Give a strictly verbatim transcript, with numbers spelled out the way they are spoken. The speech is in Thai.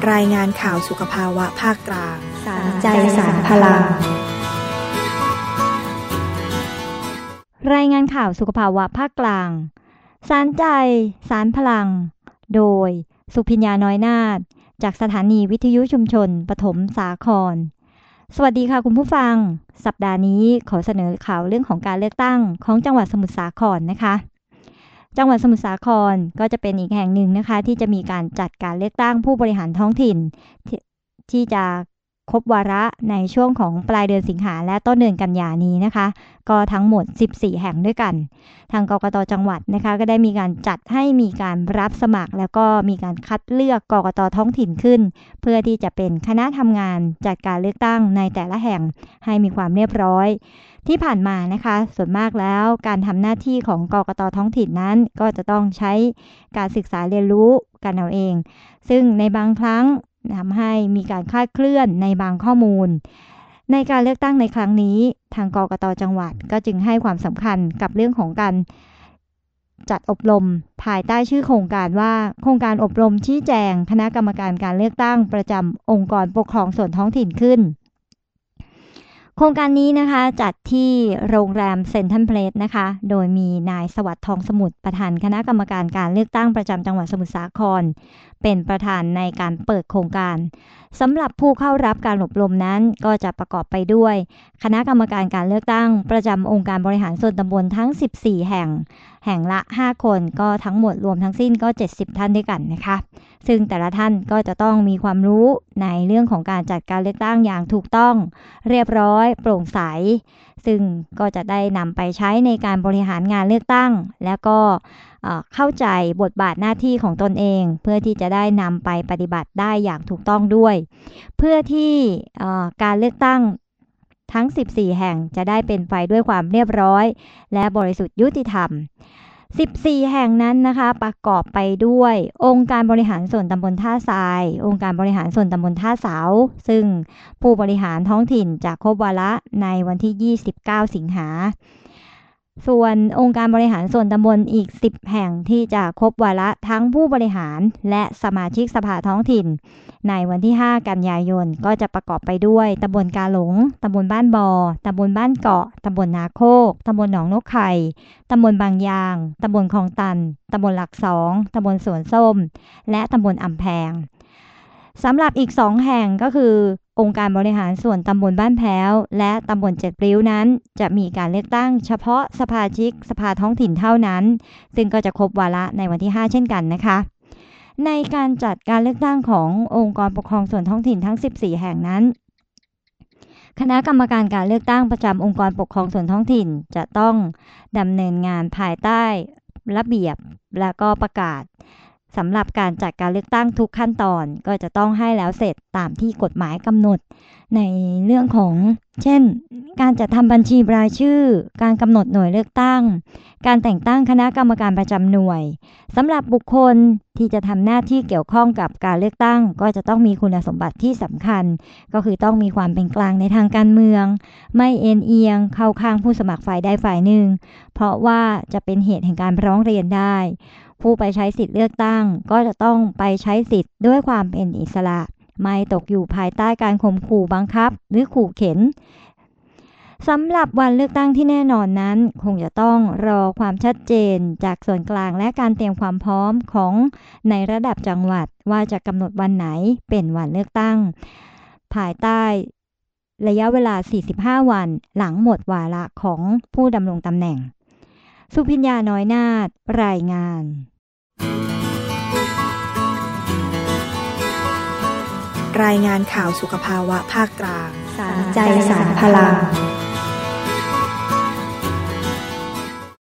รายงานข่าวสุขภาวะภาคกลางสารใจสารพลังรายงานข่าวสุขภาวะภาคกลางสารใจสารพลังโดยสุพิญญาน้อยนาถจากสถานีวิทยุชุมชนปฐมสาครสวัสดีค่ะคุณผู้ฟังสัปดาห์นี้ขอเสนอข่าวเรื่องของการเลือกตั้งของจังหวัดสมุทรสาครนะคะจังหวัดสมุทรสาครก็จะเป็นอีกแห่งหนึ่งนะคะที่จะมีการจัดการเลือกตั้งผู้บริหารท้องถิ่น ท, ที่จะครบวาระในช่วงของปลายเดือนสิงหาและต้นเดือนกันยายนนี้นะคะก็ทั้งหมดสิบสี่แห่งด้วยกันทางกกต.จังหวัดนะคะก็ได้มีการจัดให้มีการรับสมัครแล้วก็มีการคัดเลือกกกต.ท้องถิ่นขึ้นเพื่อที่จะเป็นคณะทำงานจัดการเลือกตั้งในแต่ละแห่งให้มีความเรียบร้อยที่ผ่านมานะคะส่วนมากแล้วการทำหน้าที่ของกกต.ท้องถิ่นนั้นก็จะต้องใช้การศึกษาเรียนรู้กันเอาเองซึ่งในบางครั้งทำให้มีการคลาดเคลื่อนในบางข้อมูลในการเลือกตั้งในครั้งนี้ทางกกต.จังหวัดก็จึงให้ความสำคัญกับเรื่องของการจัดอบรมภายใต้ชื่อโครงการว่าโครงการอบรมชี้แจงคณะกรรมการการเลือกตั้งประจำองค์กรปกครองส่วนท้องถิ่นขึ้นโครงการนี้นะคะจัดที่โรงแรมเซ็นทรัลเพลสนะคะโดยมีนายสวัสดิ์ทองสมุทรประธานคณะกรรมการการเลือกตั้งประจำจังหวัดสมุทรสาครเป็นประธานในการเปิดโครงการสำหรับผู้เข้ารับการอบรมนั้นก็จะประกอบไปด้วยคณะกรรมการการเลือกตั้งประจำองค์การบริหารส่วนตำบลทั้งสิบสี่แห่งแห่งละห้าคนก็ทั้งหมดรวมทั้งสิ้นก็เจ็ดสิบท่านด้วยกันนะคะซึ่งแต่ละท่านก็จะต้องมีความรู้ในเรื่องของการจัดการเลือกตั้งอย่างถูกต้องเรียบร้อยโปร่งใสซึ่งก็จะได้นำไปใช้ในการบริหารงานเลือกตั้งแล้วก็เข้าใจบทบาทหน้าที่ของตนเองเพื่อที่จะได้นำไปปฏิบัติได้อย่างถูกต้องด้วยเพื่อที่การเลือกตั้งทั้งสิบสี่แห่งจะได้เป็นไปด้วยความเรียบร้อยและบริสุทธิ์ยุติธรรมสิบสี่แห่งนั้นนะคะประกอบไปด้วยองค์การบริหารส่วนตำบลท่าทรายองค์การบริหารส่วนตำบลท่าเสาซึ่งผู้บริหารท้องถิ่นจะครบวาระในวันที่ยี่สิบเก้าสิงหาส่วนองค์การบริหารส่วนตำบลอีกสิบแห่งที่จะครบวาระทั้งผู้บริหารและสมาชิกสภาท้องถิ่นในวันที่ห้ากันยายนก็จะประกอบไปด้วยตำบลกาหลงตำบลบ้านบอตำบลบ้านเกาะตำบลนาโคกตำบลหนองนกไข่ตำบลบางยางตำบลคลองตันตำบลหลักสองตำบลสวนส้มและตำบลอำแพงสำหรับอีกสองแห่งก็คือองค์การบริหารส่วนตำบลบ้านแพ้วและตำบลเจ็ดริ้วนั้นจะมีการเลือกตั้งเฉพาะสมาชิกสภาท้องถิ่นเท่านั้นซึ่งก็จะครบวาระในวันที่ห้าเช่นกันนะคะในการจัดการเลือกตั้งขององค์กรปกครองส่วนท้องถิ่นทั้งสิบสี่แห่งนั้นคณะกรรมการการเลือกตั้งประจำองค์กรปกครองส่วนท้องถิ่นจะต้องดำเนินงานภายใต้ระเบียบและก็ประกาศสำหรับการจัดการเลือกตั้งทุกขั้นตอนก็จะต้องให้แล้วเสร็จตามที่กฎหมายกำหนดในเรื่องของเช่นการจัดทำบัญชีรายชื่อการกำหนดหน่วยเลือกตั้งการแต่งตั้งคณะกรรมการประจำหน่วยสำหรับบุคคลที่จะทำหน้าที่เกี่ยวข้องกับการเลือกตั้งก็จะต้องมีคุณสมบัติที่สำคัญก็คือต้องมีความเป็นกลางในทางการเมืองไม่เอ็นเอียงเข้าข้างผู้สมัครฝ่ายใดฝ่ายหนึ่งเพราะว่าจะเป็นเหตุแห่งการร้องเรียนได้ผู้ไปใช้สิทธิ์เลือกตั้งก็จะต้องไปใช้สิทธิ์ด้วยความเป็นอิสระไม่ตกอยู่ภายใต้การข่มขู่บังคับหรือขู่เข็นสำหรับวันเลือกตั้งที่แน่นอนนั้นคงจะต้องรอความชัดเจนจากส่วนกลางและการเตรียมความพร้อมของในระดับจังหวัดว่าจะกำหนดวันไหนเป็นวันเลือกตั้งภายใต้ระยะเวลาสี่สิบห้าวันหลังหมดวาระของผู้ดำรงตำแหน่งสุพิญญาน้อยนาถรายงานรายงานข่าวสุขภาวะภาคกลางสารใจสารพลัง